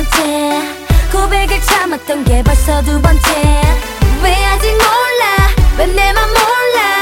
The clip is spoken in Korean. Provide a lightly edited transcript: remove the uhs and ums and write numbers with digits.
번째 고백을 참았던 게 벌써 두 번째 왜 아직 몰라 왜 내 맘 몰라